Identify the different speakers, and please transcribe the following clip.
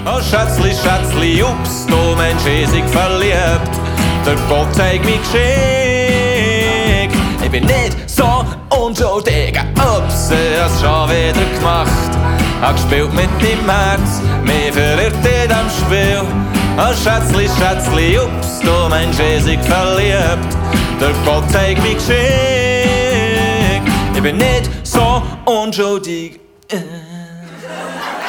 Speaker 1: Oh Schätzli, Schätzli, ups, du Mensch, ich bin verliebt. Der Gott hat mich geschickt. Ich bin nicht so unschuldig, ups, ich hab's schon wieder gemacht. Hab gespielt mit deinem Herz, mich verirrt in dem Spiel. Oh Schätzli, Schätzli, ups, du Mensch, ich bin verliebt. Der Gott hat mich geschickt. Ich bin nicht so unschuldig.